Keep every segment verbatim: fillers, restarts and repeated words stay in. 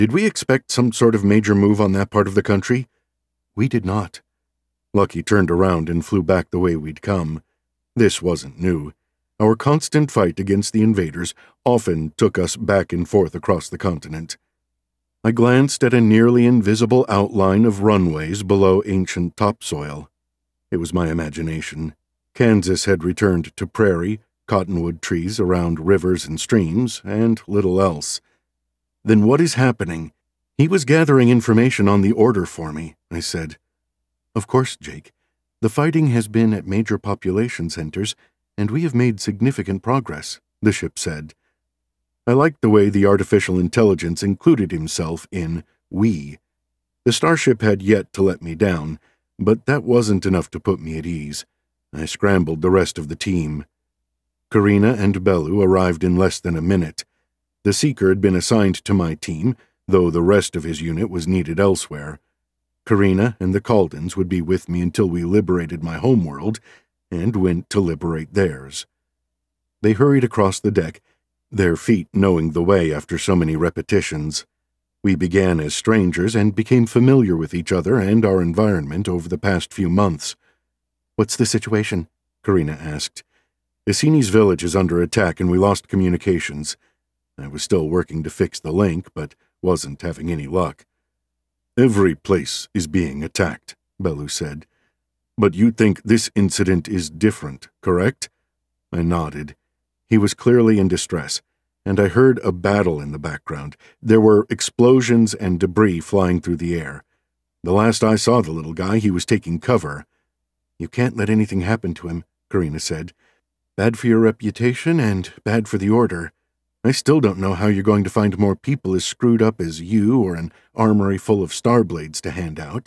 Did we expect some sort of major move on that part of the country? We did not. Lucky turned around and flew back the way we'd come. This wasn't new. Our constant fight against the invaders often took us back and forth across the continent. I glanced at a nearly invisible outline of runways below ancient topsoil. It was my imagination. Kansas had returned to prairie, cottonwood trees around rivers and streams, and little else. Then what is happening? He was gathering information on the order for me, I said. Of course, Jake. The fighting has been at major population centers, and we have made significant progress, the ship said. I liked the way the artificial intelligence included himself in we. The starship had yet to let me down, but that wasn't enough to put me at ease. I scrambled the rest of the team. Karina and Bellu arrived in less than a minute. The Seeker had been assigned to my team, though the rest of his unit was needed elsewhere. Karina and the Caldens would be with me until we liberated my homeworld and went to liberate theirs. They hurried across the deck, their feet knowing the way after so many repetitions. We began as strangers and became familiar with each other and our environment over the past few months. What's the situation? Karina asked. Issini's village is under attack and we lost communications. I was still working to fix the link, but wasn't having any luck. Every place is being attacked, Bellu said. But you think this incident is different, correct? I nodded. He was clearly in distress, and I heard a battle in the background. There were explosions and debris flying through the air. The last I saw the little guy, he was taking cover. You can't let anything happen to him, Karina said. Bad for your reputation and bad for the Order. I still don't know how you're going to find more people as screwed up as you or an armory full of starblades to hand out.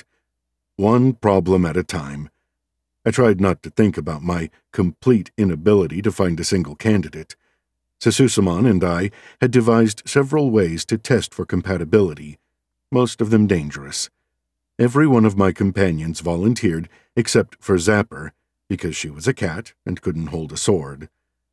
One problem at a time. I tried not to think about my complete inability to find a single candidate. Sasusamon and I had devised several ways to test for compatibility, most of them dangerous. Every one of my companions volunteered except for Zapper, because she was a cat and couldn't hold a sword.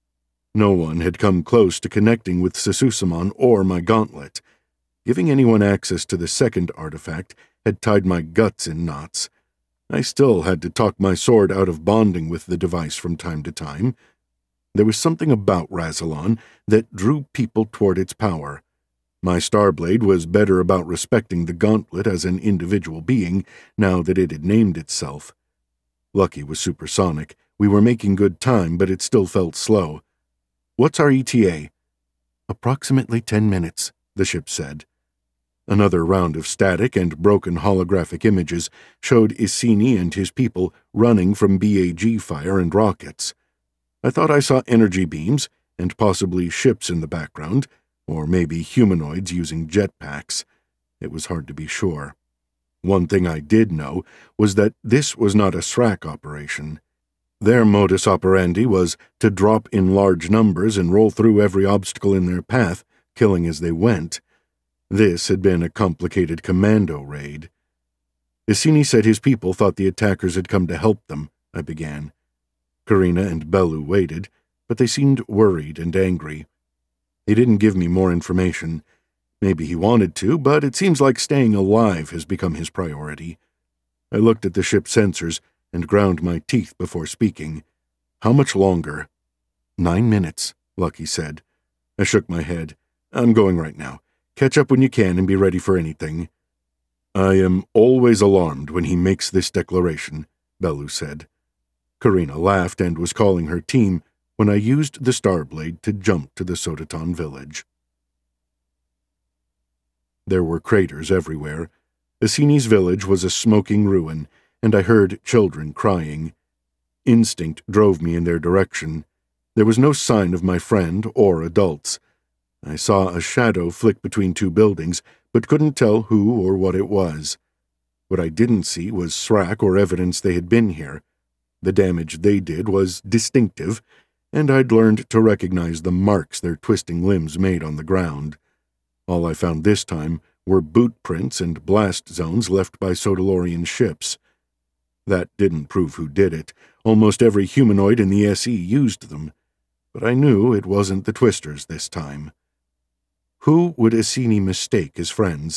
No one had come close to connecting with Sasusamon or my gauntlet. Giving anyone access to the second artifact had tied my guts in knots. I still had to talk my sword out of bonding with the device from time to time. There was something about Rassilon that drew people toward its power. My Starblade was better about respecting the gauntlet as an individual being now that it had named itself. Lucky was supersonic. We were making good time, but it still felt slow. What's our E T A? Approximately ten minutes, the ship said. Another round of static and broken holographic images showed Issini and his people running from B A G fire and rockets. I thought I saw energy beams and possibly ships in the background, or maybe humanoids using jetpacks. It was hard to be sure. One thing I did know was that this was not a Srac operation. Their modus operandi was to drop in large numbers and roll through every obstacle in their path, killing as they went. This had been a complicated commando raid. Issini said his people thought the attackers had come to help them, I began. Karina and Bellu waited, but they seemed worried and angry. He didn't give me more information. Maybe he wanted to, but it seems like staying alive has become his priority. I looked at the ship's sensors and ground my teeth before speaking. How much longer? Nine minutes, Lucky said. I shook my head. I'm going right now. Catch up when you can and be ready for anything. I am always alarmed when he makes this declaration, Bellu said. Karina laughed and was calling her team when I used the Starblade to jump to the Sodaton village. There were craters everywhere. Issini's village was a smoking ruin, and I heard children crying. Instinct drove me in their direction. There was no sign of my friend or adults. I saw a shadow flick between two buildings, but couldn't tell who or what it was. What I didn't see was Srac or evidence they had been here. The damage they did was distinctive, and I'd learned to recognize the marks their twisting limbs made on the ground. All I found this time were boot prints and blast zones left by Sodalorian ships. That didn't prove who did it. Almost every humanoid in the S E used them, but I knew it wasn't the Twisters this time. Who would Issini mistake as friends?